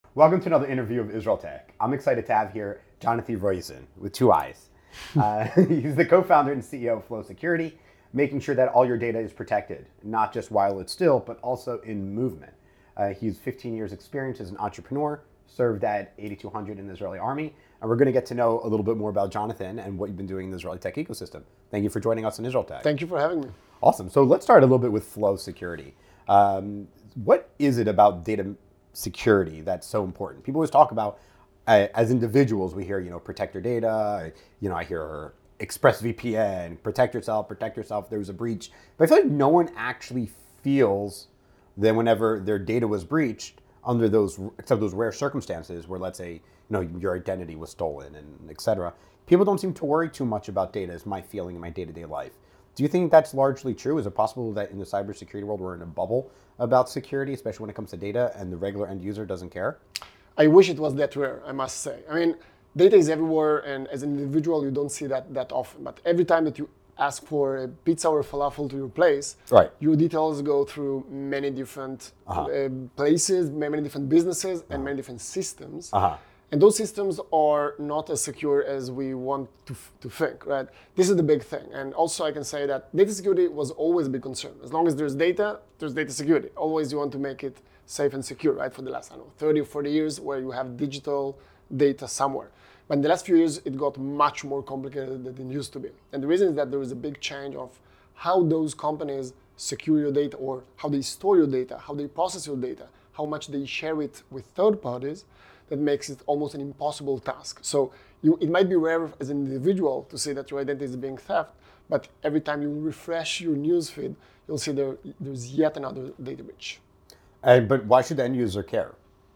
Welcome to another interview of Israel Tech. I'm excited to have here Jonathan Roizen with two eyes. He's the co-founder and CEO of Flow Security, making sure that all your data is protected, not just while it's still, but also in movement. He's 15 years experience as an entrepreneur, served at 8200 in the Israeli Army, and we're going to get to know a little bit more about Jonathan and what you've been doing in the Israeli tech ecosystem. Thank you for joining us in Israel Tech. Thank you for having me. Awesome. So let's start a little bit with Flow Security. What is it about data security that's so important? People always talk about, as individuals, we hear, protect your data. I hear ExpressVPN, protect yourself. There was a breach. But I feel like no one actually feels that whenever their data was breached, under those, except those rare circumstances where, let's say, your identity was stolen and et cetera, people don't seem to worry too much about data, is my feeling in my day-to-day life. Do you think that's largely true? Is it possible that in the cybersecurity world we're in a bubble about security, especially when it comes to data, and the regular end user doesn't care? I wish it was that rare, I must say. I mean, data is everywhere, and as an individual, you don't see that often. But every time that you ask for a pizza or falafel to your place, right, your details go through many different places, many different businesses, and many different systems. And those systems are not as secure as we want to think, right? This is the big thing. And also I can say that data security was always a big concern. As long as there's data security. Always you want to make it safe and secure, right? For the last, 30 or 40 years where you have digital data somewhere. But in the last few years, it got much more complicated than it used to be. And the reason is that there is a big change of how those companies secure your data, or how they store your data, how they process your data, how much they share it with third parties. That makes it almost an impossible task. So it might be rare as an individual to see that your identity is being theft, but every time you refresh your newsfeed, you'll see there's yet another data breach. But why should the end user care?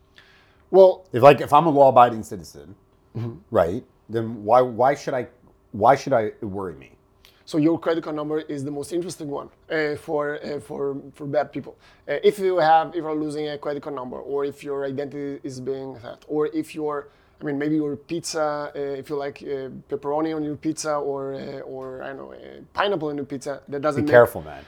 Well, if I'm a law-abiding citizen, right? Then why should it worry me? So your credit card number is the most interesting one for bad people. If you're losing a credit card number, or if your identity is being theft, or if maybe your pizza, if you like pepperoni on your pizza, or I don't know, pineapple on your pizza, that doesn't. Be careful, man.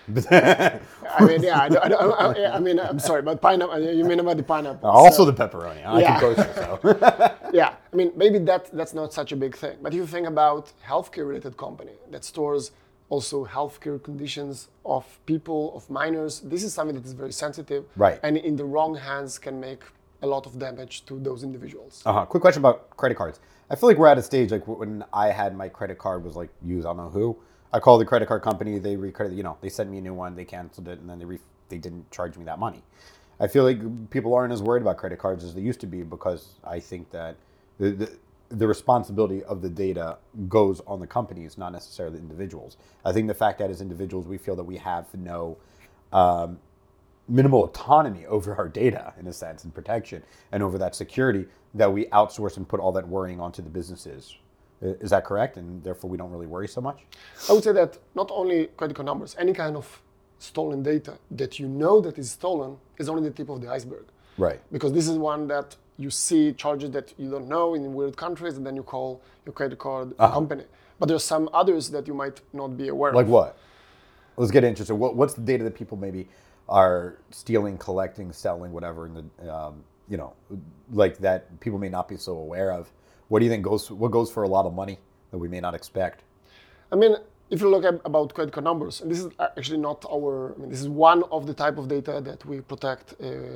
I'm sorry, but pineapple. You mean about the pineapple? Also the pepperoni. I can kosher, so. Yeah, maybe that's not such a big thing. But if you think about healthcare-related company that stores also healthcare conditions of people, of minors, this is something that is very sensitive, right? And in the wrong hands can make a lot of damage to those individuals. Quick question about credit cards. I feel like we're at a stage like when I had my credit card was like used, I don't know who. I called the credit card company, they they sent me a new one, they canceled it, and then they didn't charge me that money. I feel like people aren't as worried about credit cards as they used to be, because I think that the responsibility of the data goes on the companies, not necessarily the individuals. I think the fact that as individuals we feel that we have no minimal autonomy over our data, in a sense, and protection, and over that security, that we outsource and put all that worrying onto the businesses. Is that correct? And therefore we don't really worry so much? I would say that not only credit card numbers, any kind of stolen data that you know that is stolen is only the tip of the iceberg. Right. Because this is one that you see charges that you don't know in weird countries, and then you call your credit card company. But there's some others that you might not be aware of. Like what? Let's get interested. What's the data that people maybe are stealing, collecting, selling, whatever, in the like that people may not be so aware of? What do you think goes for a lot of money that we may not expect? If you look about credit card numbers, and this is actually not this is one of the type of data that we protect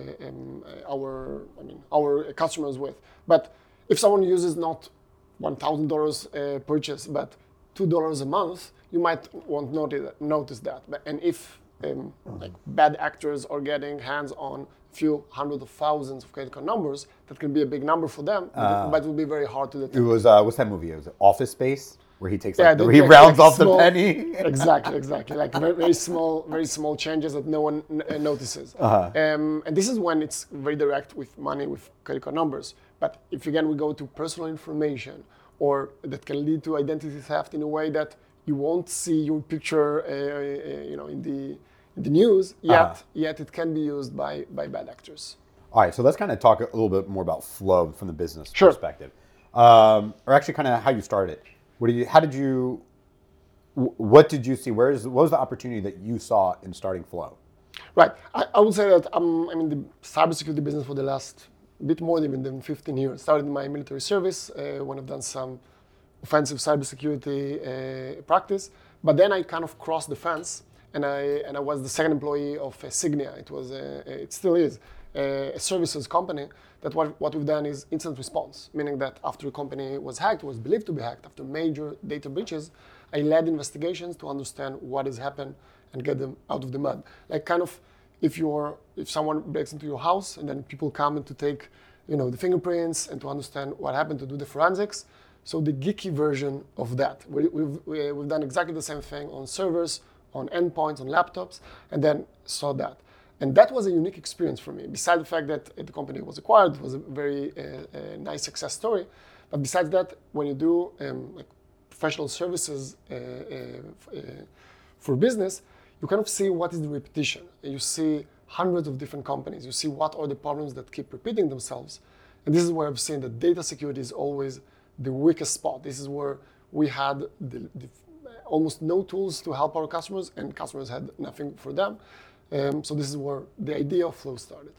our customers with. But if someone uses not $1,000 purchase, but $2 a month, you might won't notice that. And if bad actors are getting hands on a few hundreds of thousands of credit card numbers, that can be a big number for them, but it will be very hard to detect. It was what's that movie? It was Office Space, where he takes he rounds off the penny. Exactly. Like very small changes that no one notices. And this is when it's very direct with money, with credit card numbers. But if again we go to personal information, or that can lead to identity theft in a way that you won't see your picture, in the news, yet it can be used by bad actors. All right, so let's kind of talk a little bit more about Flow from the business perspective, or actually kind of how you started. What did you see? What was the opportunity that you saw in starting Flow? Right. I would say that I'm in the cybersecurity business for the last a bit more even than 15 years. Started my military service when I've done some offensive cybersecurity practice, but then I kind of crossed the fence, and I was the second employee of Signia. It still is a services company. That what we've done is incident response, meaning that after a company was hacked, was believed to be hacked, after major data breaches, I led investigations to understand what has happened and get them out of the mud. Like kind of if someone breaks into your house and then people come in to take, the fingerprints and to understand what happened, to do the forensics. So the geeky version of that. We've done exactly the same thing on servers, on endpoints, on laptops, and then saw that. And that was a unique experience for me. Besides the fact that the company was acquired, it was a very nice success story. But besides that, when you do like professional services for business, you kind of see what is the repetition. You see hundreds of different companies. You see what are the problems that keep repeating themselves. And this is where I've seen that data security is always the weakest spot. This is where we had almost no tools to help our customers, and customers had nothing for them. So this is where the idea of Flow started.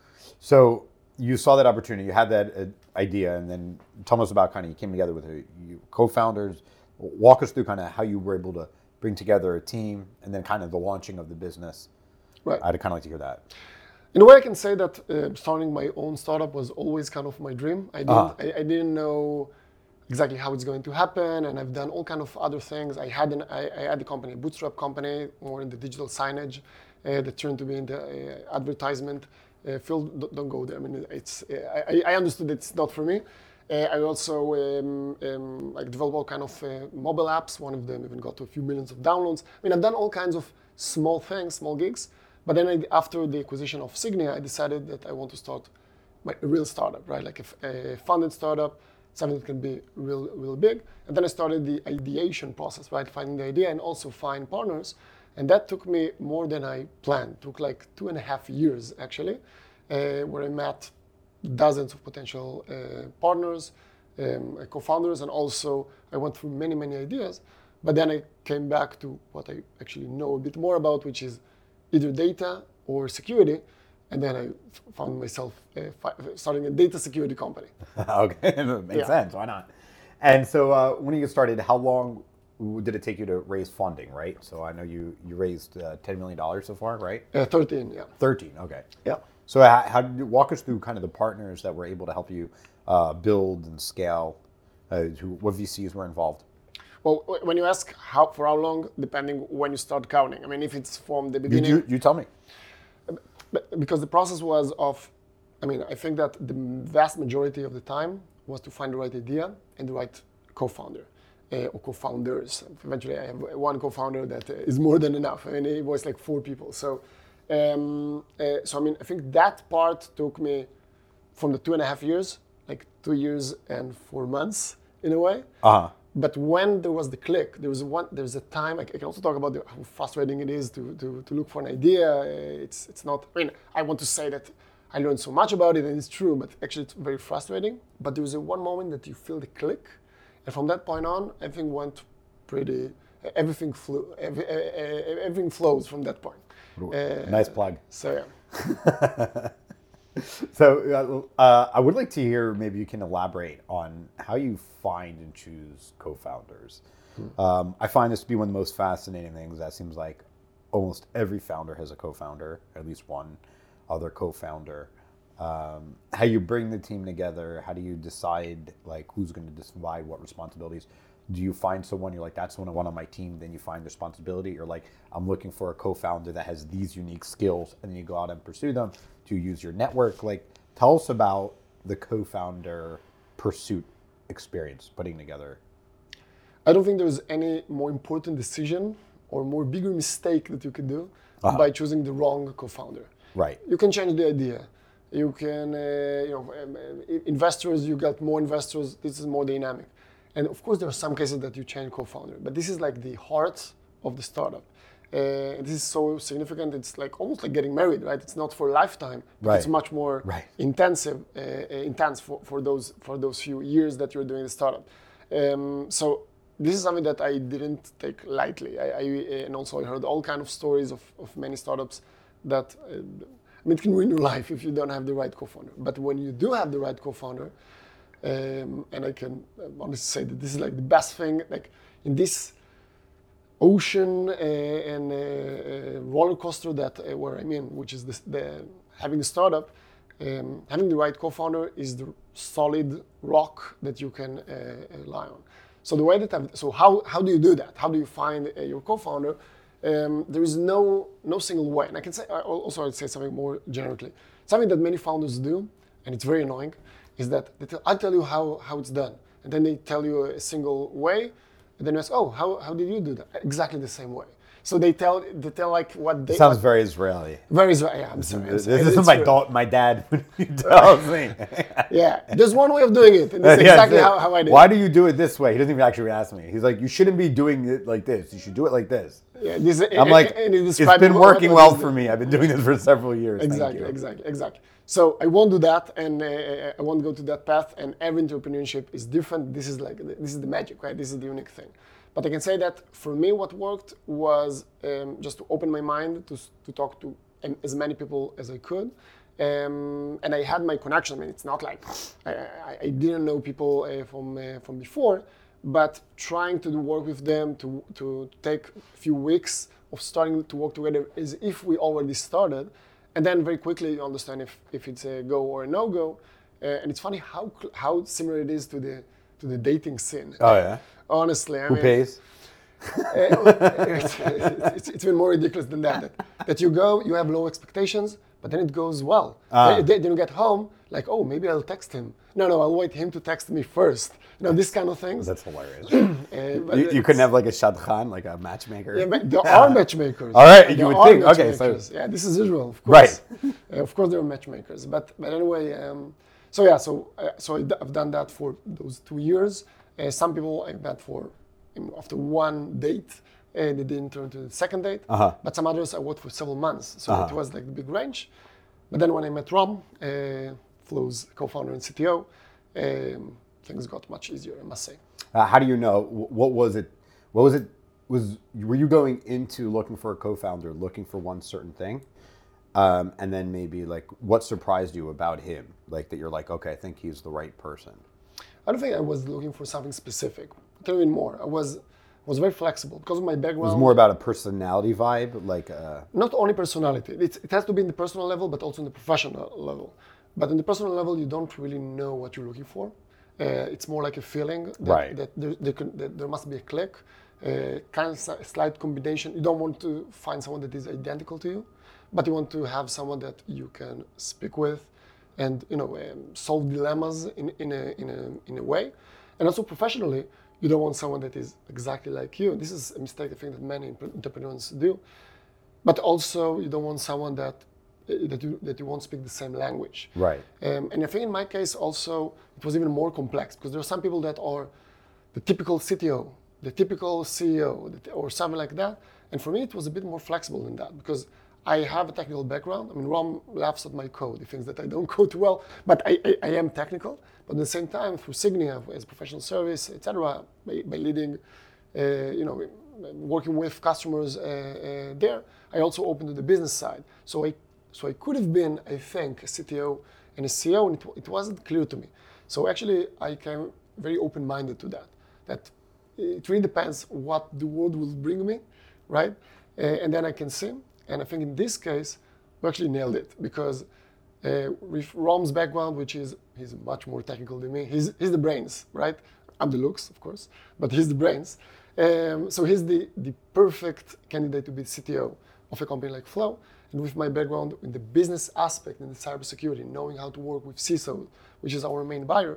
So you saw that opportunity, you had that idea, and then tell us about kind of you came together with you co-founders. Walk us through kind of how you were able to bring together a team, and then kind of the launching of the business. Right. I'd kind of like to hear that. In a way, I can say that starting my own startup was always kind of my dream. I didn't know exactly how it's going to happen, and I've done all kind of other things. I had a company, a bootstrap company, more in the digital signage, that turned to be in the advertisement field. Don't go there. I mean, I understood it's not for me. I also developed all kind of mobile apps. One of them even got to a few millions of downloads. I mean, I've done all kinds of small things, small gigs. But then after the acquisition of Signia, I decided that I want to start a real startup, right? Like a funded startup, something that can be real big. And then I started the ideation process, right? Finding the idea and also find partners. And that took me more than I planned. It took like 2.5 years, actually, where I met dozens of potential partners, co-founders, and also I went through many ideas. But then I came back to what I actually know a bit more about, which is either data or security. And then I found myself starting a data security company. Okay, makes sense. Why not? And so when you started, how long did it take you to raise funding, right? So I know you raised $10 million so far, right? 13, yeah. 13, okay. Yeah. So how did you walk us through kind of the partners that were able to help you build and scale? What VCs were involved? Well, when you ask for how long, depending when you start counting. I mean, if it's from the beginning. You tell me. Because the process was I think that the vast majority of the time was to find the right idea and the right co-founder or co-founders. Eventually, I have one co-founder that is more than enough. I mean, it was like 4 people. So I think that part took me from the 2.5 years, like 2 years and 4 months in a way. But when there was the click, there's a time. I can also talk about how frustrating it is to look for an idea. It's not. I mean, I want to say that I learned so much about it, and it's true. But actually, it's very frustrating. But there was one moment that you feel the click, and from that point on, everything went pretty. Everything flew. Everything flows from that point. Nice plug. So yeah. So I would like to hear, maybe you can elaborate on how you find and choose co-founders. I find this to be one of the most fascinating things. That seems like almost every founder has a co-founder, at least one other co-founder. How you bring the team together, how do you decide like who's going to divide what responsibilities? Do you find someone, you're like, that's the one I want on my team, then you find responsibility? You're like, I'm looking for a co-founder that has these unique skills, and then you go out and pursue them. To use your network? Like, tell us about the co-founder pursuit experience, putting together. I don't think there's any more important decision or more bigger mistake that you could do by choosing the wrong co-founder. Right. You can change the idea. You can, investors, you get more investors. This is more dynamic. And of course, there are some cases that you change co-founder, but this is like the heart of the startup. This is so significant. It's like almost like getting married, right? It's not for a lifetime, but right. It's much more intense for those few years that you're doing the startup. So this is something that I didn't take lightly. And also I heard all kind of stories of many startups that mean, it can ruin your life if you don't have the right co-founder. But when you do have the right co-founder, and I can honestly say that this is like the best thing, like in this ocean and roller coaster that where I'm in, which is having a startup, having the right co-founder is the solid rock that you can rely on. So the way that how do you do that? How do you find your co-founder? There is no single way. And I can say also I'd say something more generically. Something that many founders do, and it's very annoying, is that I'll tell you how it's done, and then they tell you a single way. And then you ask, oh, how did you do that? Exactly the same way. So they tell like what they... Sounds very Israeli. Very Israeli, yeah, I'm sorry. This is my dad tells me. Yeah, there's one way of doing it, and this is exactly how I did it. Why do you do it this way? He doesn't even actually ask me. He's like, you shouldn't be doing it like this. You should do it like this. Yeah, I'm like, it's been working well for me. I've been doing this for several years. Exactly. So I won't do that, and I won't go to that path. And every entrepreneurship is different. This is the magic, right? This is the unique thing. But I can say that for me, what worked was just to open my mind to talk to as many people as I could, and I had my connection. I mean, it's not like I didn't know people from before, but trying to work with them to take a few weeks of starting to work together as if we already started. And then very quickly you understand if it's a go or a no-go. And it's funny how similar it is to the dating scene. Oh, yeah? Honestly. Who pays? It's even more ridiculous than that. That you go, you have low expectations, but then it goes well. Then you get home, like, oh, maybe I'll text him. No, I'll wait him to text me first. This kind of things. That's hilarious. You couldn't have like a shadchan, like a matchmaker? Yeah, but there are matchmakers. All right, you would think. Okay, so... Yeah, this is Israel, of course. Right. Of course there are matchmakers. But anyway, so I've done that for those 2 years. Some people I met after one date, they didn't turn to the second date. But some others I worked for several months. So it was like the big range. But then when I met Rom, Flow's co-founder and CTO, things got much easier, I must say. How do you know? What was it? Were you going into looking for a co-founder, looking for one certain thing? And then maybe like, what surprised you about him? Like that you're like, okay, I think he's the right person. I don't think I was looking for something specific. I'll tell you more. I was very flexible because of my background. It was more about a personality vibe, like not only personality. It has to be in the personal level, but also in the professional level. But in the personal level, you don't really know what you're looking for. It's more like a feeling that there must be a click, kind of slight combination. You don't want to find someone that is identical to you, but you want to have someone that you can speak with, and solve dilemmas in a way. And also professionally, you don't want someone that is exactly like you. This is a mistake I think that many entrepreneurs do. But also, you don't want someone that you won't speak the same language. Right. And I think in my case also, it was even more complex because there are some people that are the typical CTO, the typical CEO, or something like that. And for me, it was a bit more flexible than that because I have a technical background. I mean, Rom laughs at my code. He thinks that I don't code well, but I am technical. But at the same time, through Signia, as professional service, etc., by leading, working with customers there, I also opened to the business side. So I could have been, I think, a CTO and a CEO, and it wasn't clear to me. So actually, I came very open-minded to that. That it really depends what the world will bring me, right? And then I can see. And I think in this case, we actually nailed it because with Rom's background, which is he's much more technical than me, he's the brains, right? I'm the looks, of course, but he's the brains. So he's the perfect candidate to be CTO of a company like Flow. And with my background in the business aspect, in the cybersecurity, knowing how to work with CISO, which is our main buyer,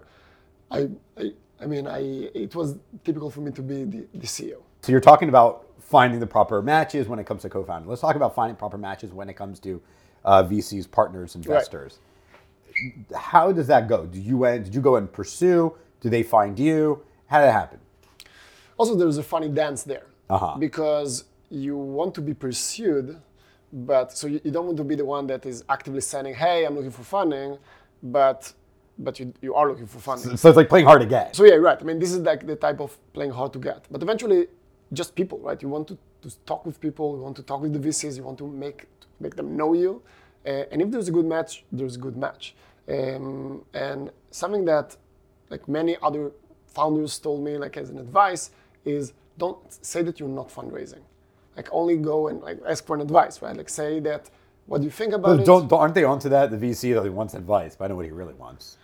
it was typical for me to be the CEO. So you're talking about finding the proper matches when it comes to co-founding. Let's talk about finding proper matches when it comes to VCs, partners, investors. Right. How does that go? Did you go and pursue? Do they find you? How did that happen? Also, there's a funny dance there because you want to be pursued, but so you don't want to be the one that is actively saying, "Hey, I'm looking for funding," but you are looking for funding. So it's like playing hard to get. So yeah, right. I mean, this is like the type of playing hard to get. But eventually, just people, right? You want to talk with people. You want to talk with the VCs. You want to make them know you. And if there's a good match, there's a good match. And something that like many other founders told me, like as an advice, is don't say that you're not fundraising. Like only go and like ask for an advice, right? Like say that what do you think about it? Aren't they onto that? The VC though, he wants advice, but I know what he really wants.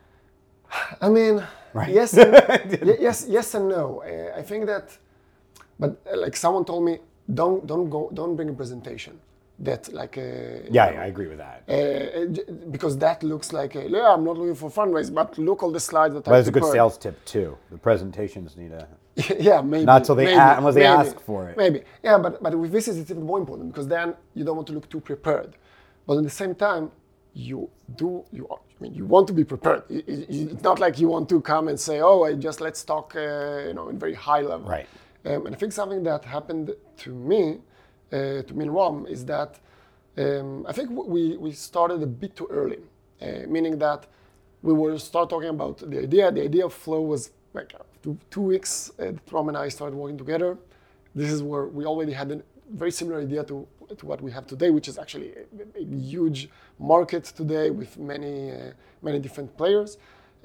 I mean, right. yes, yes and no. I think that, but like someone told me, don't bring a presentation. That like I agree with that. Because that looks like I'm not looking for fundraise, but look all the slides that I But it's a prepared. good sales tip too. The presentations need a yeah, maybe not till they unless they ask for it. Maybe but with this it's even more important because then you don't want to look too prepared, but at the same time you want to be prepared. It's not like you want to come and say let's talk in very high level. Right. And I think something that happened to me and Rom is that I think we started a bit too early, meaning that we were start talking about the idea. The idea of Flow was like 2 weeks. Rom and I started working together. This is where we already had a very similar idea to what we have today, which is actually a huge market today with many different players.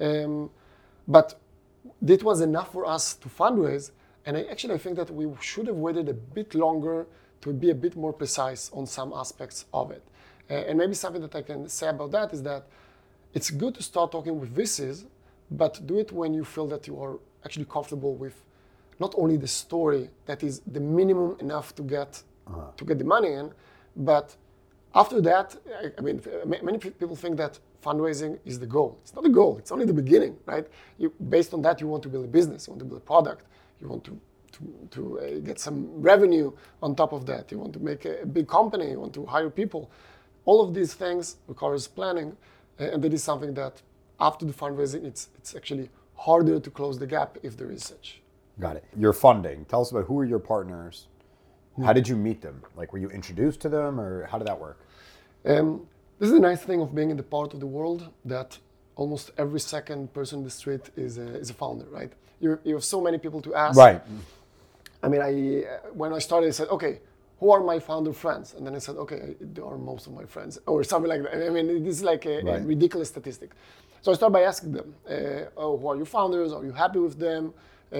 But this was enough for us to fundraise. And I think that we should have waited a bit longer to be a bit more precise on some aspects of it. And maybe something that I can say about that is that it's good to start talking with VCs, but do it when you feel that you are actually comfortable with not only the story that is the minimum enough to get the money in, but after that, I mean, many people think that fundraising is the goal. It's not the goal, it's only the beginning, right? Based on that, you want to build a business, you want to build a product, you want to get some revenue on top of that. You want to make a big company. You want to hire people. All of these things requires planning, and that is something that after the fundraising, it's actually harder to close the gap if there is such. Got it. Your funding. Tell us about who are your partners. How did you meet them? Like, were you introduced to them, or how did that work? This is the nice thing of being in the part of the world that almost every second person in the street is a founder, right? You have so many people to ask. Right. I mean, when I started, I said, okay, who are my founder friends? And then I said, okay, they are most of my friends, or something like that. I mean, this is like a ridiculous statistic. So I started by asking them, who are your founders? Are you happy with them?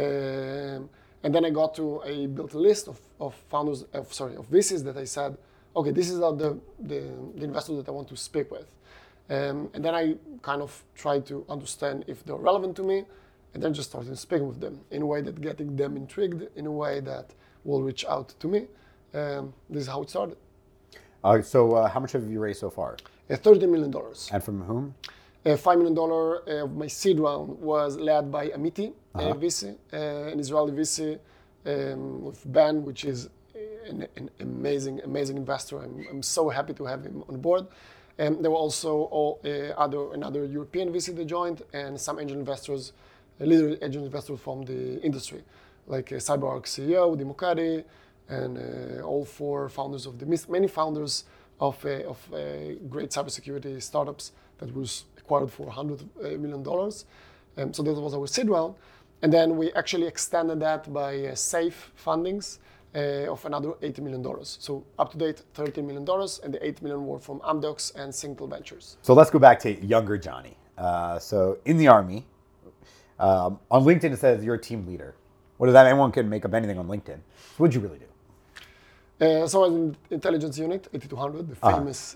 And then I built a list of founders, of VCs that I said, okay, this is the investors that I want to speak with. And then I kind of tried to understand if they're relevant to me, and then just started speaking with them in a way that getting them intrigued, in a way that will reach out to me. This is how it started. So how much have you raised so far? $30 million. And from whom? $5 million of my seed round was led by Amiti, VC, an Israeli VC with Ben, which is an amazing investor. I'm so happy to have him on board. There were also another European VC that joined, and some angel investors, leader angel investors from the industry, like CyberArk CEO, Dimokadi, and all 4 founders of many founders of great cybersecurity startups that was acquired for $100 million. So that was our seed round. And then we actually extended that by safe fundings of another $80 million. So up to date, $13 million, and the $8 million were from Amdocs and Single Ventures. So let's go back to younger Johnny. So in the Army, on LinkedIn it says you're a team leader. What does that mean? Anyone can make up anything on LinkedIn. So what'd you really do? So I was in intelligence unit, 8200, the famous,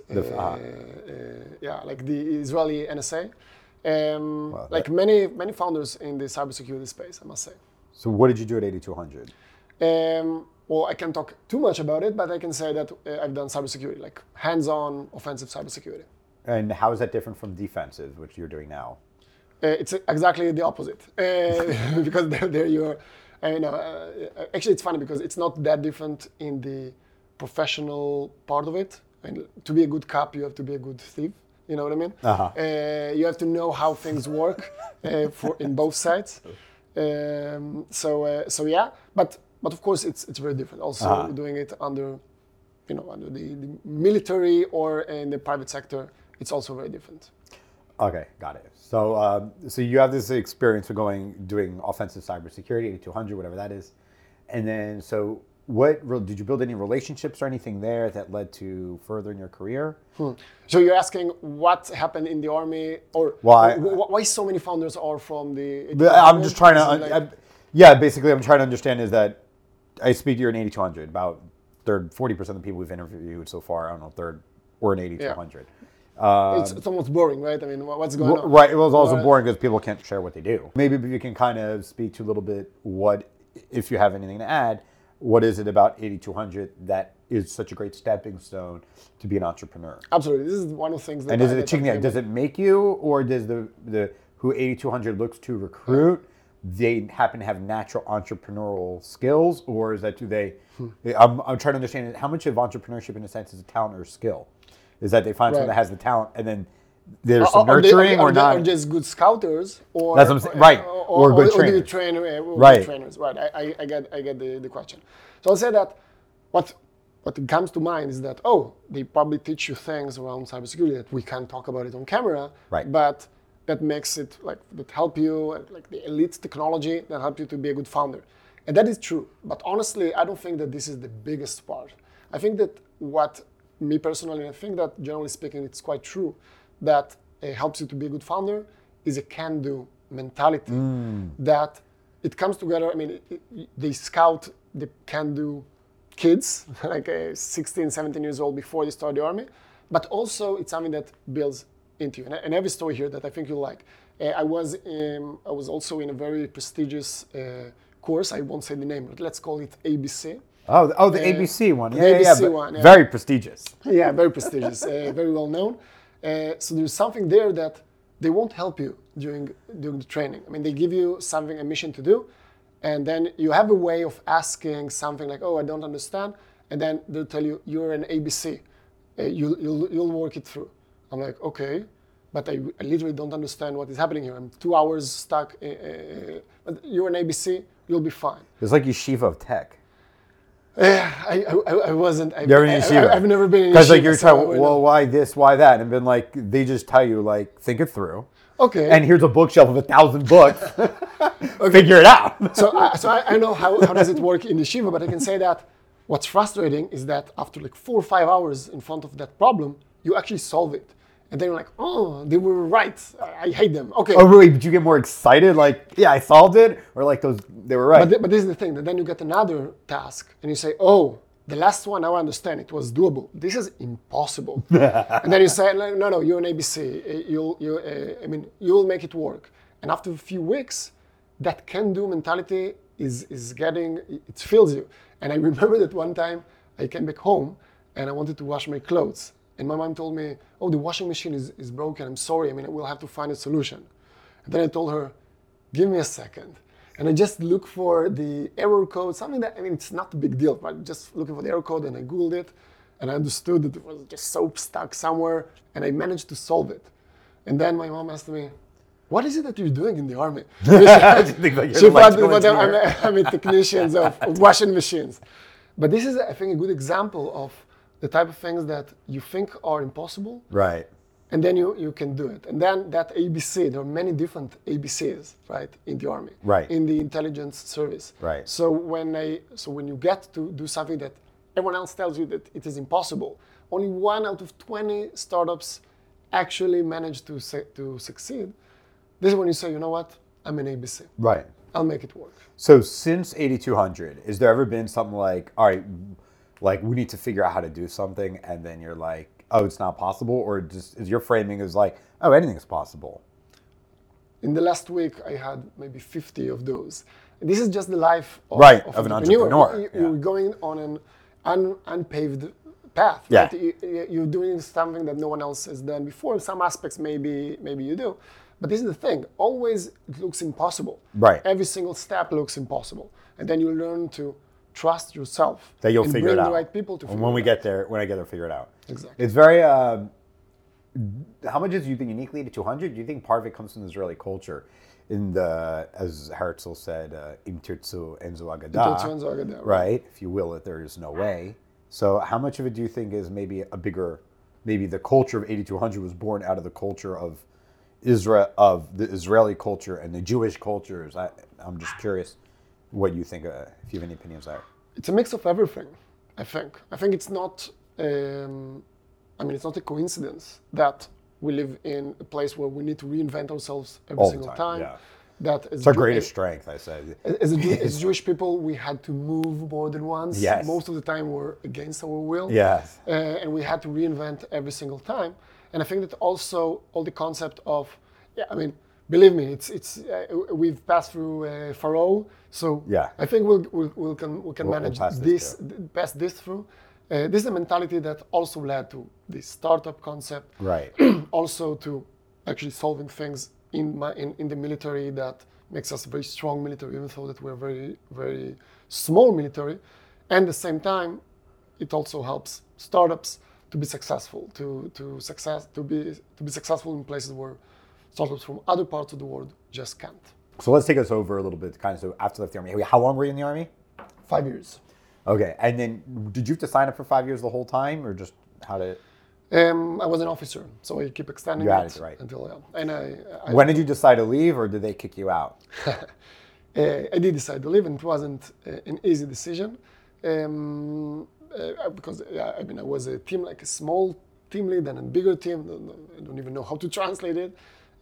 like the Israeli NSA. Like many founders in the cybersecurity space, I must say. So what did you do at 8200? Well, I can't talk too much about it, but I can say that I've done cybersecurity, like hands-on offensive cybersecurity. And how is that different from defensive, which you're doing now? It's exactly the opposite, because there you are. Actually, it's funny because it's not that different in the professional part of it. I mean, to be a good cop, you have to be a good thief. You know what I mean? You have to know how things work in both sides. So yeah, but of course it's very different. Also doing it under the military or in the private sector, it's also very different. Okay, got it. So so you have this experience of doing offensive cybersecurity, 8200, whatever that is, and then so did you build any relationships or anything there that led to furthering your career? So you're asking what happened in the army, or why so many founders are from the? I'm just trying to. Basically, I'm trying to understand is that I speak to you in 8200. About 40% of the people we've interviewed so far, I don't know, third or in 8200. It's almost boring, right? I mean, what's going on? Right. It was also boring because people can't share what they do. Maybe you can kind of speak to a little bit what, if you have anything to add, what is it about 8200 that is such a great stepping stone to be an entrepreneur? Absolutely. This is one of the things that. And is it a chicken egg? Does it make you, or does the who 8200 looks to recruit, they happen to have natural entrepreneurial skills, or is that I'm trying to understand how much of entrepreneurship in a sense is a talent or a skill? Is that they find someone that has the talent and then there's some nurturing or not? Or just good scouters, or that's what I'm saying. Right, or good trainers. Good trainers. Right. I get the question. So I'll say that what comes to mind is that they probably teach you things around cybersecurity that we can't talk about it on camera. Right. But that makes it that help you, like the elite technology that help you to be a good founder. And that is true. But honestly, I don't think that this is the biggest part. I think that me personally, I think that generally speaking, it's quite true that helps you to be a good founder is a can-do mentality. That it comes together. I mean, they scout the can-do kids, like 16, 17 years old before they start the army, but also it's something that builds into you. And every story here that I think you'll like. I was also in a very prestigious course. I won't say the name, but let's call it ABC. Oh, the ABC one. The ABC one. Very prestigious. Yeah, very prestigious, very well known. So there's something there that they won't help you during the training. I mean, they give you something, a mission to do, and then you have a way of asking something like, I don't understand, and then they'll tell you, you're an ABC. You'll work it through. I'm like, okay, but I literally don't understand what is happening here. I'm 2 hours stuck. But you're an ABC, you'll be fine. It's like yeshiva of tech. I wasn't. I've never been in yeshiva. Because like you're trying, why this, why that? And been like, they just tell you, like, think it through. Okay. And here's a bookshelf of 1,000 books. Figure it out. So I know how does it work in yeshiva, but I can say that what's frustrating is that after like 4 or 5 hours in front of that problem, you actually solve it. And then you're like, they were right. I hate them. Okay. Oh, really? Did you get more excited? Like, yeah, I solved it? Or like they were right? But this is the thing. That then you get another task and you say, the last one, now I understand. It was doable. This is impossible. And then you say, no, you're an ABC. You'll make it work. And after a few weeks, that can-do mentality it fills you. And I remember that one time I came back home and I wanted to wash my clothes. And my mom told me, the washing machine is broken. I'm sorry. I mean, we'll have to find a solution. And then I told her, give me a second. And I just looked for the error code, something that, it's not a big deal, but just looking for the error code, and I Googled it, and I understood that it was just soap stuck somewhere, and I managed to solve it. And then my mom asked me, what is it that you're doing in the army? She thought that I'm a technician of washing machines. But this is, I think, a good example of the type of things that you think are impossible. Right. And then you can do it. And then that ABC, there are many different ABCs, right, in the army, right, in the intelligence service. Right. So when you get to do something that everyone else tells you that it is impossible, only 1 out of 20 startups actually manage to succeed. This is when you say, you know what, I'm an ABC. Right. I'll make it work. So since 8200, has there ever been something like, all right, like we need to figure out how to do something, and then you're like, it's not possible, or just is your framing is like, anything's possible? In the last week, I had maybe 50 of those. And this is just the life of an entrepreneur. You're going on an unpaved path. Yeah. Right? You're doing something that no one else has done before. In some aspects, maybe you do. But this is the thing. Always it looks impossible. Right. Every single step looks impossible. And then you learn to trust yourself. That you'll figure it out. Bring the right people to figure it out. When I get there, figure it out. Exactly. It's very, how much do you think uniquely to 200? Do you think part of it comes from the Israeli culture? As Herzl said, Im tirtzu en zu agada, right? If you will it, there is no way. So how much of it do you think is maybe the culture of 8200 was born out of the culture of Israel, of the Israeli culture and the Jewish cultures? I'm just curious what you think, if you have any opinions there. It's a mix of everything, I think. I think it's not, it's not a coincidence that we live in a place where we need to reinvent ourselves every All the single time, time. yeah. That It's our greatest strength, I say. As Jewish people, we had to move more than once. Yes. Most of the time we're against our will. Yes. And we had to reinvent every single time. And I think that also all the concept of, believe me, we've passed through Pharaoh, so Yeah. I think we can manage pass pass this through. This is a mentality that also led to this startup concept. Right. Also to actually solving things in the military that makes us a very strong military, even though that we're very, very small military. And at the same time, it also helps startups to be successful, to be successful in places where startups from other parts of the world just can't. So let's take us over a little bit, kind of. So after you left the army, how long were you in the army? 5 years. Okay, and then did you have to sign up for 5 years the whole time, or just how did? I was an officer, so I keep extending it right until And when did you decide to leave, or did they kick you out? I did decide to leave, and it wasn't an easy decision, because I was a small team lead and a bigger team. I don't even know how to translate it,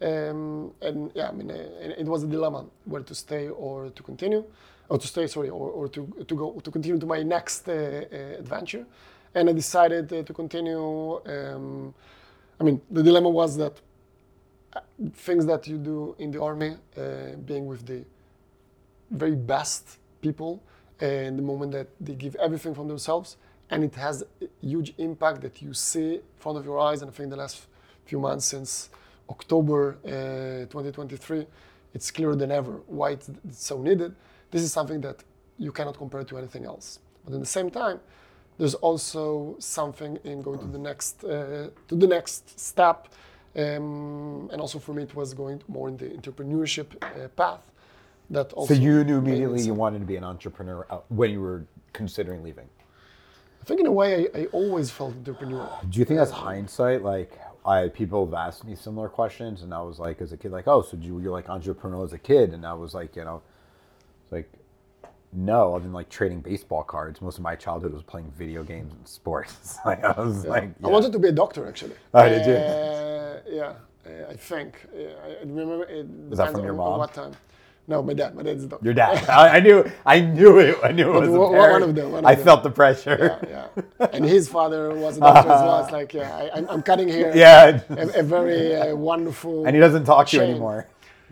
it was a dilemma whether to stay or to continue, or to continue to my next adventure. And I decided to continue. The dilemma was that things that you do in the army, being with the very best people, and the moment that they give everything from themselves, and it has a huge impact that you see in front of your eyes. And I think the last few months, since October 2023, it's clearer than ever why it's so needed. This is something that you cannot compare to anything else. But at the same time, there's also something in going to the next step, and also for me it was going more in the entrepreneurship path. That also. So you knew immediately you wanted to be an entrepreneur when you were considering leaving. I think in a way I always felt entrepreneurial. Do you think that's hindsight? Like people have asked me similar questions, and I was like, as a kid, like, oh, so you're like entrepreneurial as a kid, and I was like, like. No, other than like trading baseball cards. Most of my childhood was playing video games and sports. I wanted to be a doctor, actually. Oh, did you? Yeah, I think. I remember. Was that from your mom? What time? No, my dad. My dad's a doctor. Your dad. I knew it. I knew it was a parent. One of them. I felt the pressure. Yeah. And his father was a doctor as well. It's like, I'm cutting here. Yeah. A very wonderful. And he doesn't talk to you anymore.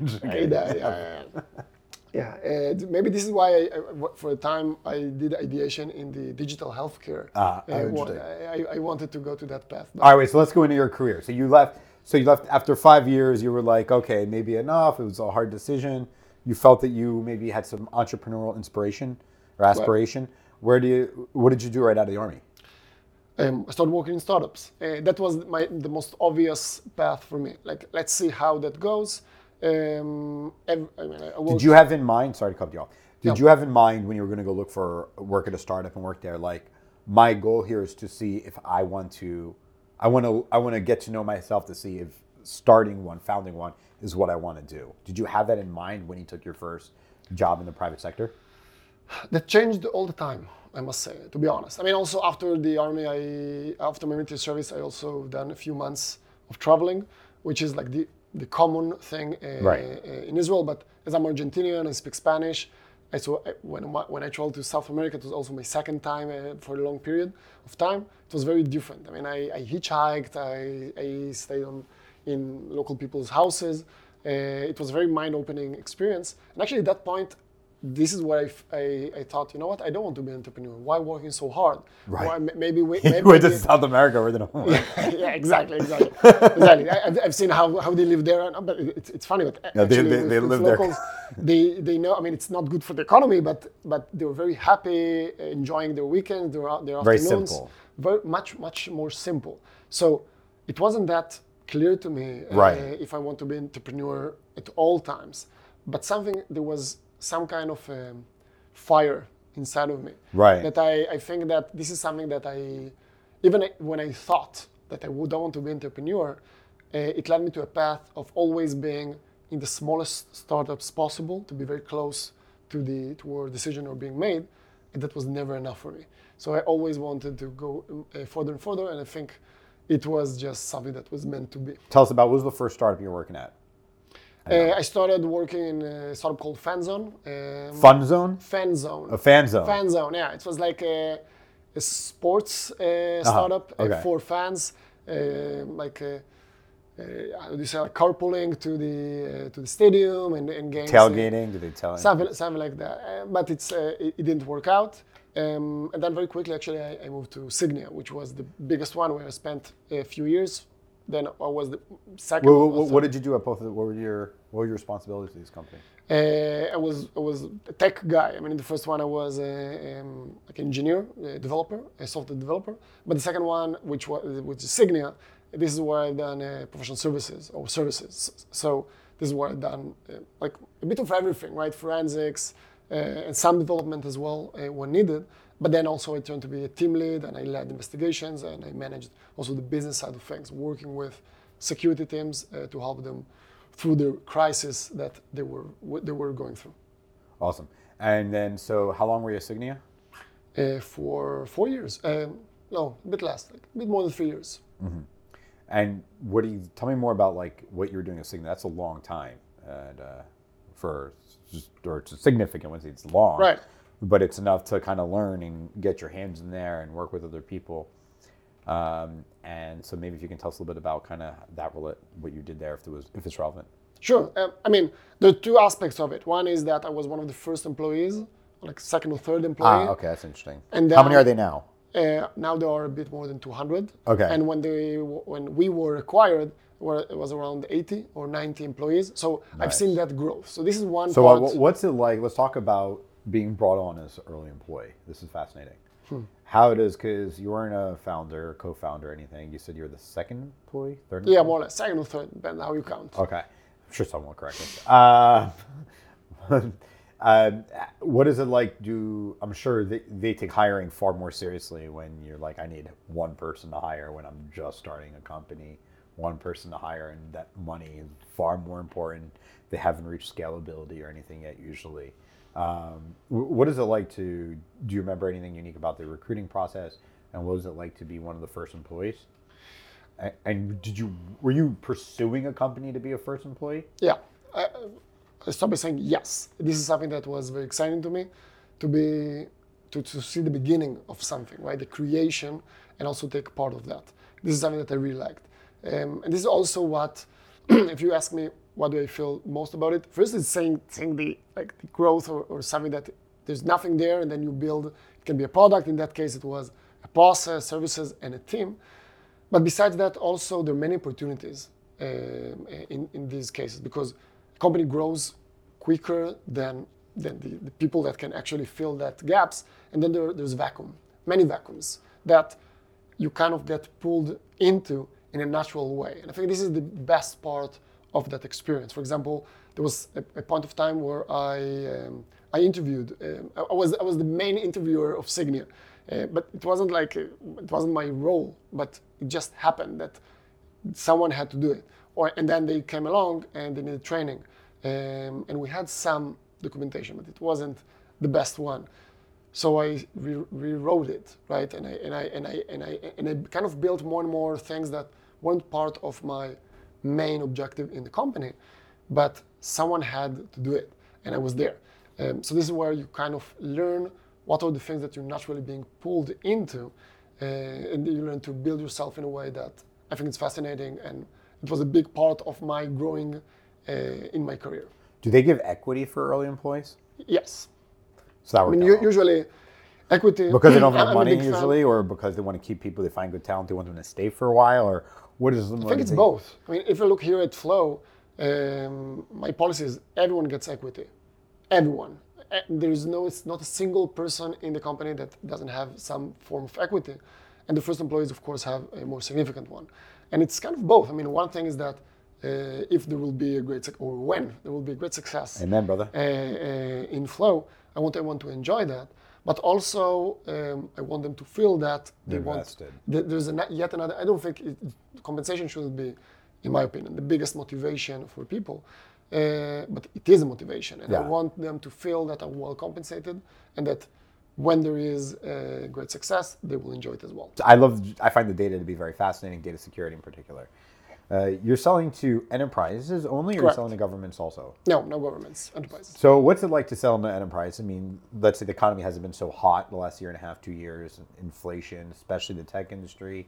Maybe this is why for a time I did ideation in the digital healthcare. I wanted to go to that path. All right, wait. So let's go into your career. So you left after 5 years. You were like, okay, maybe enough. It was a hard decision. You felt that you maybe had some entrepreneurial inspiration or aspiration. What did you do right out of the army? I started working in startups. That was the most obvious path for me. Like, let's see how that goes. Did you have in mind? Sorry to cut you off. Did you have in mind when you were going to go look for work at a startup and work there? Like, my goal here is to see if I want to get to know myself to see if founding one is what I want to do. Did you have that in mind when you took your first job in the private sector? That changed all the time, I must say, to be honest. Also after the army, after my military service, I also done a few months of traveling, which is like the common thing in Israel. But as I'm Argentinian and speak Spanish, when I traveled to South America, it was also my second time for a long period of time. It was very different. I hitchhiked, I stayed in local people's houses. It was a very mind-opening experience. And actually at that point, this is where I thought, you know what, I don't want to be an entrepreneur. Why working so hard? Right. Why, maybe went to South America where they don't work. Yeah, exactly. I've seen how they live there, but it's funny. But actually, they live locals, there. They know. It's not good for the economy, but they were very happy, enjoying their weekends, their afternoons. Very simple. Very much more simple. So it wasn't that clear to me if I want to be an entrepreneur at all times. But there was some kind of fire inside of me. Right. That I think that this is something that even when I thought that I don't want to be an entrepreneur, it led me to a path of always being in the smallest startups possible, to be very close to where decisions are being made, and that was never enough for me. So I always wanted to go further and further, and I think it was just something that was meant to be. Tell us about, what was the first startup you were working at? I started working in a startup called Fanzone. Fun Zone? Fanzone. A fan zone. Fanzone, yeah. It was like a sports startup for fans, how do you say, like carpooling to the stadium and games. Tailgating? Did they tell you? Something like that. But it didn't work out. And then very quickly, actually, I moved to Signia, which was the biggest one where I spent a few years. Then I was the second. What did you do at both of them? What were your responsibilities to these companies? I was a tech guy. I mean, in the first one I was like an engineer, a developer, a software developer. But the second one, which is Signia, this is where I've done professional services or services. So this is where I've done like a bit of everything, right? Forensics and some development as well when needed. But then also I turned to be a team lead, and I led investigations, and I managed also the business side of things, working with security teams to help them through the crisis that they were going through. Awesome. And then, so how long were you at Signia? For 4 years. No, a bit less, like a bit more than 3 years. Mm-hmm. And tell me more about like what you were doing at Signia. That's a long time, and it's significant when it's long. Right. But it's enough to kind of learn and get your hands in there and work with other people. And so maybe if you can tell us a little bit about kind of what you did there, if it's relevant. Sure. I mean, there are two aspects of it. One is that I was one of the first employees, like second or third employee. Okay, that's interesting. And how many are they now? Now there are a bit more than 200. Okay. And when we were acquired, it was around 80 or 90 employees. So nice. I've seen that growth. So this is one part. So what's it like? Let's talk about being brought on as an early employee. This is fascinating. How it is, because you weren't a founder, co-founder, or anything. You said you were the second employee, third employee? Yeah, more or less. Second or third, depending on how you count. Okay. I'm sure someone will correct me. What is it like? I'm sure they take hiring far more seriously when you're like, I need one person to hire when I'm just starting a company, one person to hire, and that money is far more important. They haven't reached scalability or anything yet usually. What is it like do you remember anything unique about the recruiting process, and what was it like to be one of the first employees? And were you pursuing a company to be a first employee? Yeah. I start by saying yes. This is something that was very exciting to me, to see the beginning of something, right? The creation, and also take part of that. This is something that I really liked. And this is also what, if you ask me, what do I feel most about it? First, it's saying the growth or something that there's nothing there, and then you build. It can be a product. In that case, it was a process, services, and a team. But besides that, also there are many opportunities in these cases, because a company grows quicker than the people that can actually fill that gaps. And then there's many vacuums that you kind of get pulled into in a natural way. And I think this is the best part of that experience. For example, there was a point of time where I interviewed. I was the main interviewer of Signia, but it wasn't my role. But it just happened that someone had to do it. And then they came along and they needed training, and we had some documentation, but it wasn't the best one. So I rewrote it, right? And I kind of built more and more things that weren't part of my main objective in the company, but someone had to do it, and I was there. So this is where you kind of learn what are the things that you're naturally being pulled into, and you learn to build yourself in a way that I think it's fascinating, and it was a big part of my growing in my career. Do they give equity for early employees? Yes. So that usually equity. Because they don't have money usually, or because they want to keep people, they find good talent, they want them to stay for a while, or what is the I think it's both. I mean, if you look here at Flow, my policy is everyone gets equity. Everyone. It's not a single person in the company that doesn't have some form of equity. And the first employees, of course, have a more significant one. And it's kind of both. I mean, one thing is that if there will be when there will be a great success. Amen, brother. In Flow, I want everyone to enjoy that. But also, I want them to feel that they want. There's yet another. I don't think compensation shouldn't be, in my opinion, the biggest motivation for people. But it is a motivation, and I want them to feel that I'm well compensated, and that when there is great success, they will enjoy it as well. I find the data to be very fascinating, data security in particular. You're selling to enterprises only, or Correct. you're selling to governments also? No governments, enterprises. So what's it like to sell to enterprise? I mean, let's say the economy hasn't been so hot the last year and a half, 2 years, inflation, especially the tech industry.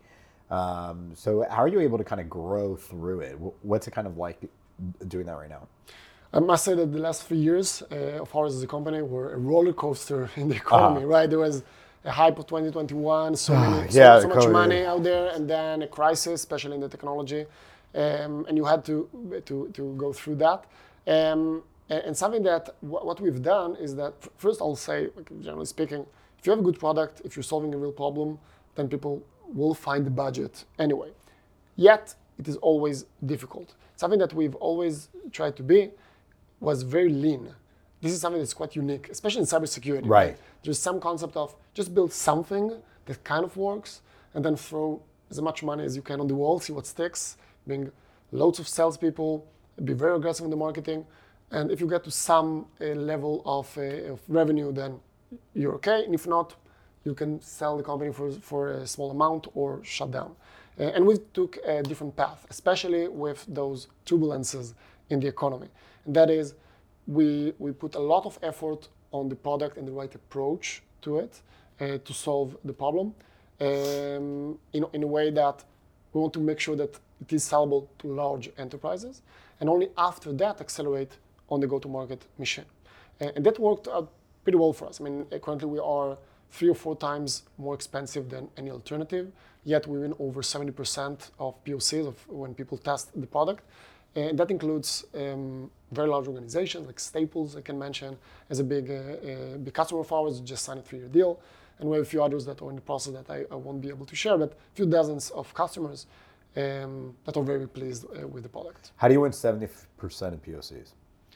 So how are you able to kind of grow through it? What's it kind of like doing that right now? I must say that the last 3 years of ours as a company were a roller coaster in the economy, right? There was a hype of 2021, so much money out there, and then a crisis, especially in the technology, and you had to go through that. And something that what we've done is that first I'll say, generally speaking, if you have a good product, if you're solving a real problem, then people will find the budget anyway. Yet it is always difficult. Something that we've always tried to be was very lean. This is something that's quite unique, especially in cybersecurity. Right. There's some concept of just build something that kind of works and then throw as much money as you can on the wall, see what sticks, bring loads of salespeople, be very aggressive in the marketing. And if you get to some level of revenue, then you're okay. And if not, you can sell the company for a small amount or shut down. And we took a different path, especially with those turbulences in the economy. And that is, we put a lot of effort on the product and the right approach to it to solve the problem in a way that we want to make sure that it is sellable to large enterprises, and only after that accelerate on the go-to-market machine. And that worked out pretty well for us. I mean, currently we are 3 or 4 times more expensive than any alternative, yet we win over 70% of POCs of when people test the product. And that includes very large organizations like Staples, I can mention, as a big customer of ours, just signed a 3-year deal. And we have a few others that are in the process that I won't be able to share, but a few dozens of customers that are very pleased with the product. How do you win 70% of POCs?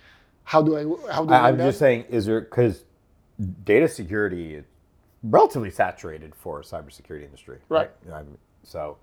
I'm just saying, is there, because data security is relatively saturated for cybersecurity industry. Right. So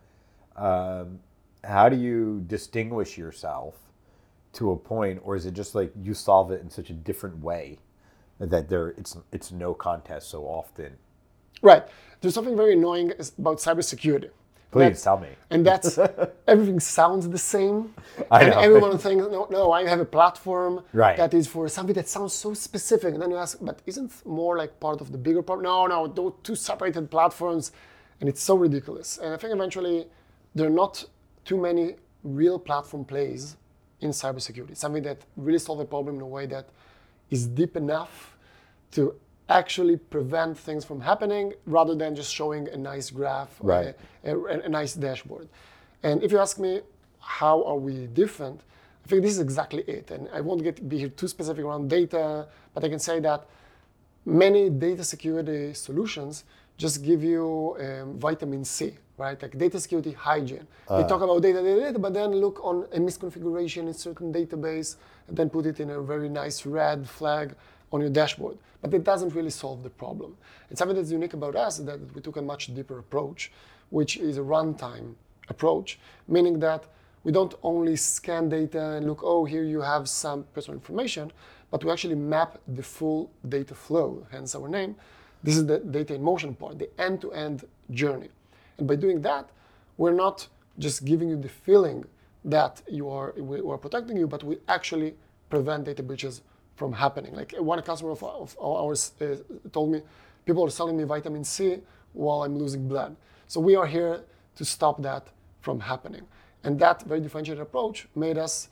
how do you distinguish yourself to a point, or is it just like you solve it in such a different way that it's no contest so often? Right. There's something very annoying about cybersecurity. Please tell me. And that's everything sounds the same. I and know. everyone thinks, no, I have a platform Right. that is for something that sounds so specific. And then you ask, but isn't more like part of the bigger problem? No, those 2 separated platforms. And it's so ridiculous. And I think eventually there are not too many real platform plays in cybersecurity. Something that really solves a problem in a way that is deep enough to actually prevent things from happening rather than just showing a nice graph Right. or a nice dashboard. And if you ask me, how are we different? I think this is exactly it. And I won't be here too specific around data, but I can say that many data security solutions just give you vitamin C, right? Like data security hygiene. They talk about data, but then look on a misconfiguration in a certain database and then put it in a very nice red flag on your dashboard. But it doesn't really solve the problem. And something that's unique about us is that we took a much deeper approach, which is a runtime approach, meaning that we don't only scan data and look, oh, here you have some personal information, but we actually map the full data flow, hence our name. This is the data in motion part, the end-to-end journey. And by doing that, we're not just giving you the feeling that we are protecting you, but we actually prevent data breaches from happening. Like one customer of ours told me, people are selling me vitamin C while I'm losing blood. So we are here to stop that from happening. And that very differentiated approach made us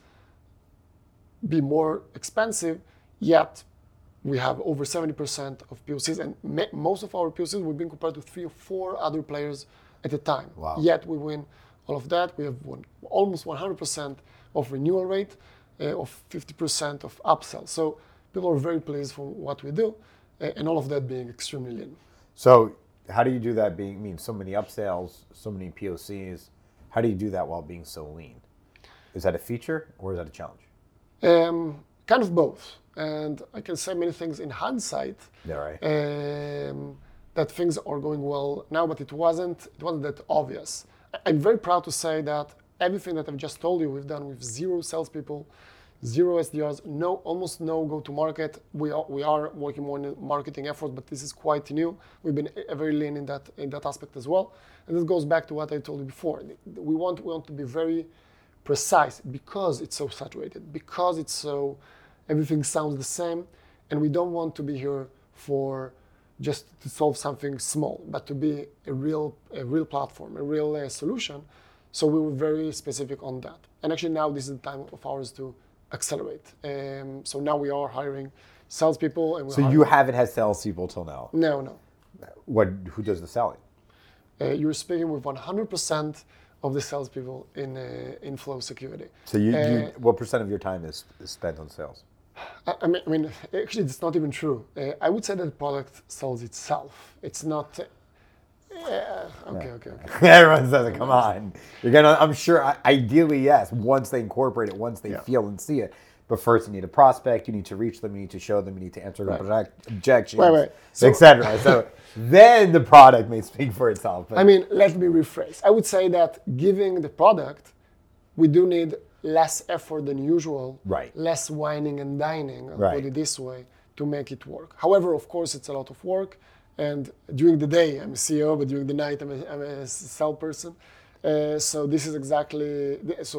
be more expensive, yet we have over 70% of POCs, and most of our POCs we've been compared to 3 or 4 other players at a time. Wow. Yet we win all of that. We have almost 100% of renewal rate, of 50% of upsell. So people are very pleased for what we do, and all of that being extremely lean. So how do you do that mean so many upsells, so many POCs? How do you do that while being so lean? Is that a feature or is that a challenge? Kind of both. And I can say many things in hindsight. Yeah, right. That things are going well now, but it wasn't that obvious. I'm very proud to say that everything that I've just told you we've done with 0 salespeople, zero SDRs, almost no go-to-market. We are working more on marketing efforts, but this is quite new. We've been very lean in that aspect as well. And this goes back to what I told you before. We want to be very precise because it's so saturated, because it's so everything sounds the same, and we don't want to be here for just to solve something small, but to be a real platform, a real solution. So we were very specific on that. And actually now this is the time of ours to accelerate. So now we are hiring salespeople. And so you haven't had salespeople till now? No. Who does the selling? You're speaking with 100% of the salespeople in Flow Security. So what percent of your time is spent on sales? I mean, actually, it's not even true. I would say that the product sells itself. It's not. Okay. Everyone says it. Come on, you're gonna. I'm sure. Ideally, yes. Once they incorporate it, once they feel and see it. But first, you need a prospect. You need to reach them. You need to show them. You need to answer objections, etc. So then the product may speak for itself. But. I mean, let me rephrase. I would say that giving the product, we do need less effort than usual, less whining and dining, I'll put it this way, to make it work. However, of course, it's a lot of work. And during the day, I'm a CEO, but during the night, I'm a salesperson. So this is exactly,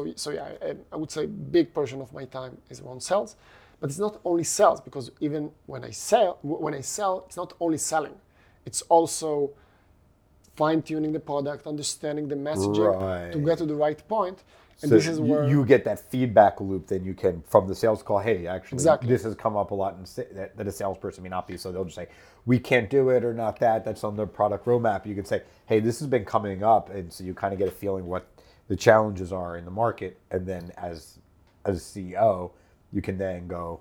I would say a big portion of my time is around sales. But it's not only sales, because even when I sell, it's not only selling. It's also fine-tuning the product, understanding the messaging to get to the right point. And so this is where you get that feedback loop. Then you can, from the sales call, hey, actually, this has come up a lot that a salesperson may not be. So they'll just say, we can't do it or not that. That's on the product roadmap. You can say, hey, this has been coming up. And so you kind of get a feeling what the challenges are in the market. And then as a CEO, you can then go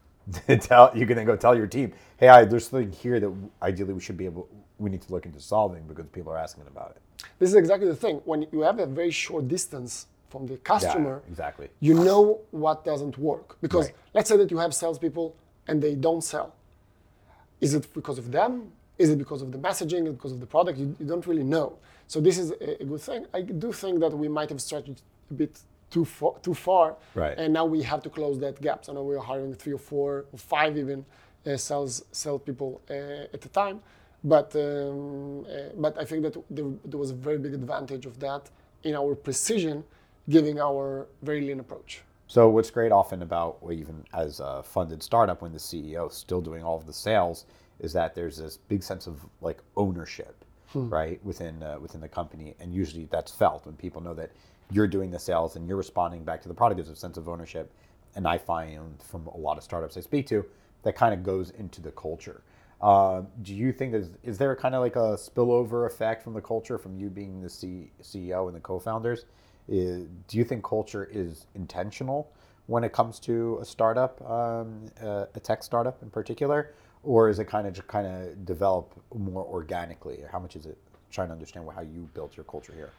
tell your team, hey, there's something here that ideally we need to look into solving because people are asking about it. This is exactly the thing. When you have a very short distance from the customer, exactly. You know what doesn't work. Because let's say that you have salespeople and they don't sell. Is it because of them? Is it because of the messaging? Is it because of the product? You don't really know. So this is a good thing. I do think that we might have stretched a bit too far. And now we have to close that gap. So now we are hiring 3 or 4 or 5 even sales people at a time. But I think that there was a very big advantage of that in our precision, giving our very lean approach. So what's great often about, even as a funded startup, when the CEO is still doing all of the sales, is that there's this big sense of like ownership, right, within the company, and usually that's felt when people know that you're doing the sales and you're responding back to the product. There's a sense of ownership, and I find from a lot of startups I speak to, that kind of goes into the culture. Do you think is there kind of like a spillover effect from the culture from you being the CEO and the co-founders? Do you think culture is intentional when it comes to a startup, a tech startup in particular, or is it kind of develop more organically? How much is it? Trying to understand how you built your culture here.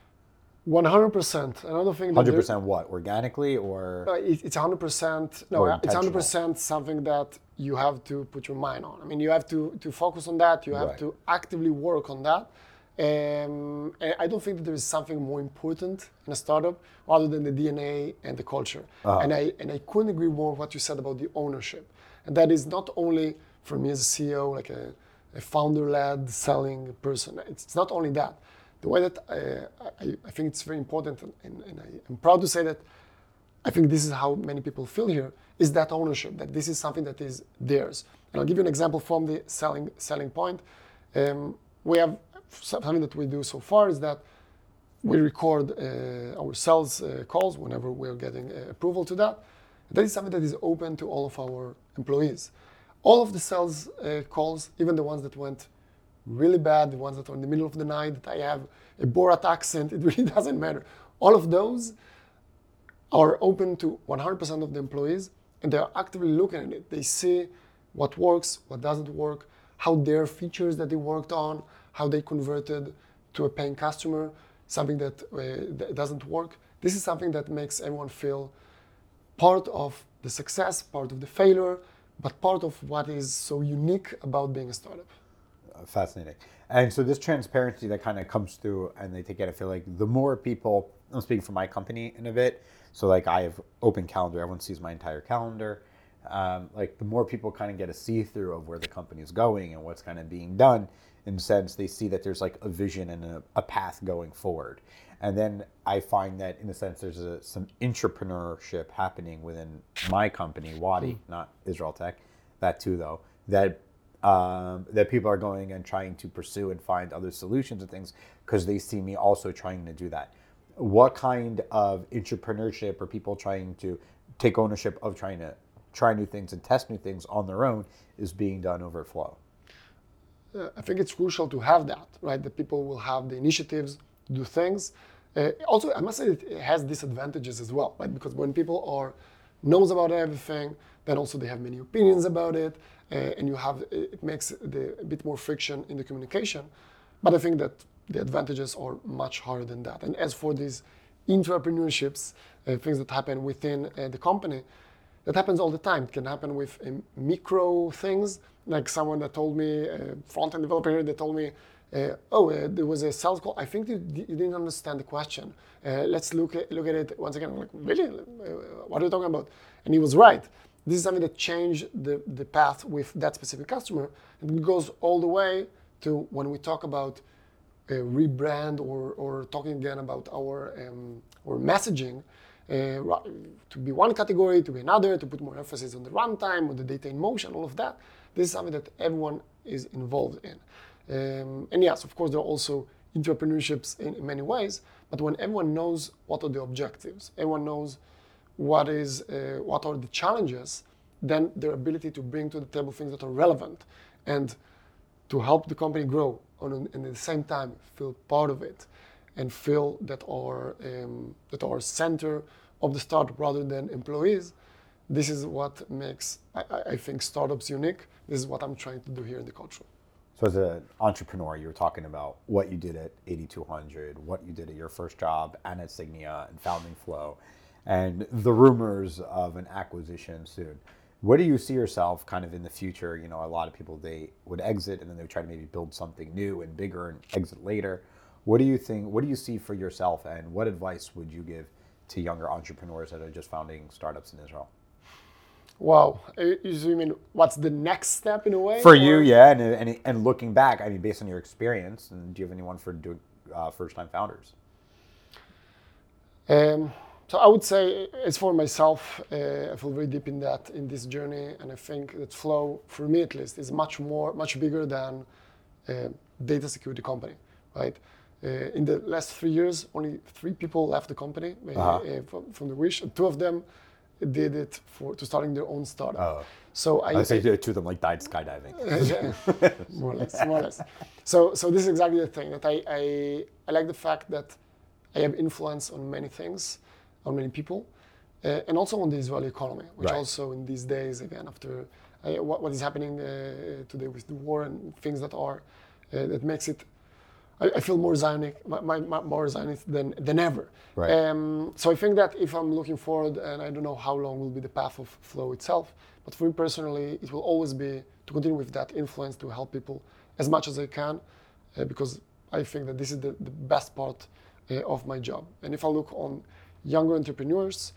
100%. Another thing. 100% what? Organically or? It's 100%. No, it's 100% something that you have to put your mind on. I mean, you have to focus on that. You have to actively work on that. And I don't think that there is something more important in a startup other than the DNA and the culture. And I couldn't agree more with what you said about the ownership. And that is not only for me as a CEO, like a founder-led selling person. It's not only that. The way that I think it's very important, and I'm proud to say that I think this is how many people feel here, is that ownership, that this is something that is theirs. And I'll give you an example from the selling point. We have something that we do so far is that we record our sales calls whenever we're getting approval to that. That is something that is open to all of our employees. All of the sales calls, even the ones that went really bad, the ones that are in the middle of the night, that I have a Borat accent, it really doesn't matter. All of those are open to 100% of the employees, and they're actively looking at it. They see what works, what doesn't work, how their features that they worked on, how they converted to a paying customer, something that doesn't work. This is something that makes everyone feel part of the success, part of the failure, but part of what is so unique about being a startup. Fascinating. And so this transparency that kind of comes through and they take it, I feel like the more people, I'm speaking for my company in a bit, So like I have open calendar, everyone sees my entire calendar. Like the more people kind of get a see-through of where the company is going and what's kind of being done, in a sense, they see that there's like a vision and a path going forward. And then I find that in a sense, there's some entrepreneurship happening within my company, Wadi, not Israel Tech, that too though, that people are going and trying to pursue and find other solutions and things because they see me also trying to do that. What kind of entrepreneurship or people trying to take ownership of trying to try new things and test new things on their own is being done over at Flow? I think it's crucial to have that, right? That people will have the initiatives to do things. Also, I must say it has disadvantages as well, right? Because when people knows about everything, then also they have many opinions about it, and it makes a bit more friction in the communication. But I think that the advantages are much higher than that. And as for these entrepreneurships, things that happen within the company, that happens all the time. It can happen with micro things, like someone that told me, front-end developer here, that told me, there was a sales call. I think you didn't understand the question. Let's look at it once again. I'm like, really? What are you talking about? And he was right. This is something that changed the path with that specific customer. And it goes all the way to when we talk about rebrand or talking again about our messaging, to be one category, to be another, to put more emphasis on the runtime, on the data in motion, all of that. This is something that everyone is involved in. And yes, of course, there are also entrepreneurships in many ways, but when everyone knows what are the objectives, everyone knows what are the challenges, then their ability to bring to the table things that are relevant and to help the company grow and at the same time feel part of it and feel that are center of the startup rather than employees. This is what makes, I think, startups unique. This is what I'm trying to do here in the culture. So as an entrepreneur, you were talking about what you did at 8200, what you did at your first job and at Signia and founding Flow, and the rumors of an acquisition soon. Where do you see yourself kind of in the future? You know, a lot of people, they would exit and then they would try to maybe build something new and bigger and exit later. What do you think, what do you see for yourself, and what advice would you give to younger entrepreneurs that are just founding startups in Israel? Wow, you mean what's the next step in a way? For you, yeah, and looking back, I mean, based on your experience, and do you have anyone for doing first-time founders? So I would say, as for myself, I feel very deep in this journey, and I think that Flow, for me at least, is much bigger than a data security company, right? In the last 3 years, only 3 people left the company from the Wish. 2 of them did it to starting their own startup. Oh. So I say 2 of them like died skydiving. more or less. So this is exactly the thing that I like the fact that I have influence on many things, on many people, and also on the Israeli economy, which also in these days, again, after what is happening today with the war and things that makes it, I feel more Zionist, more Zionist than ever. Right. So I think that if I'm looking forward, and I don't know how long will be the path of Flow itself, but for me personally, it will always be to continue with that influence to help people as much as I can, because I think that this is the best part of my job. And if I look on younger entrepreneurs,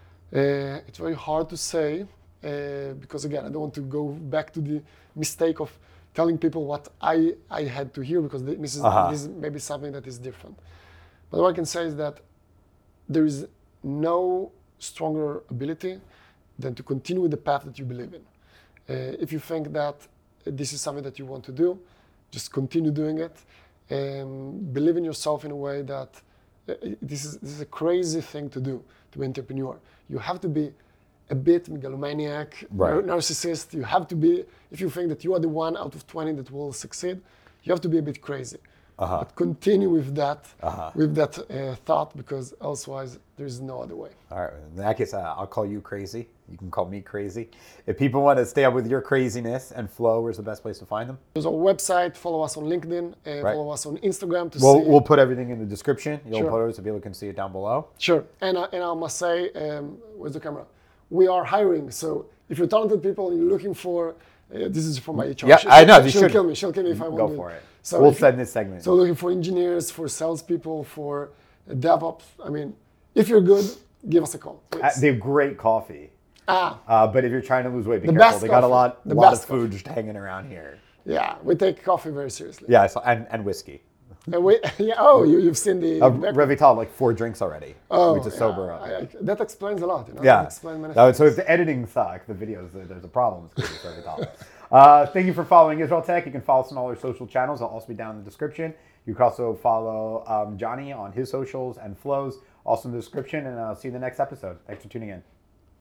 it's very hard to say, because again, I don't want to go back to the mistake of telling people what I had to hear, because this is maybe something that is different. But what I can say is that there is no stronger ability than to continue with the path that you believe in. If you think that this is something that you want to do, just continue doing it. Believe in yourself in a way that this is a crazy thing to do, to be an entrepreneur. You have to be a bit megalomaniac, narcissist. You have to be, if you think that you are the one out of 20 that will succeed, you have to be a bit crazy. But continue with that, thought, because otherwise there is no other way. All right, in that case, I'll call you crazy. You can call me crazy. If people want to stay up with your craziness and Flow, where's the best place to find them? There's our website. Follow us on LinkedIn. Follow us on Instagram to see. We'll put everything in the description. You'll put it so people can see it down below. Sure. And I must say, where's the camera? We are hiring. So if you're talented people and you're looking for, this is for my HR. Yeah, I know. She'll kill me. She'll kill me if I want to. Go for it. So we'll send this segment. So looking for engineers, for salespeople, for DevOps. I mean, if you're good, give us a call, please. They have great coffee. But if you're trying to lose weight, be The careful. best They got a coffee. lot of food just hanging around here. Yeah, we take coffee very seriously. Yeah, and whiskey. You've seen the Revital, like 4 drinks already. Which is sober. That explains a lot. Yeah. That explains many things. So if the editing sucks, the videos, there's a problem. It's Revital. Thank you for following Israel Tech. You can follow us on all our social channels. They'll also be down in the description. You can also follow Johnny on his socials and flows, also in the description. And I'll see you in the next episode. Thanks for tuning in.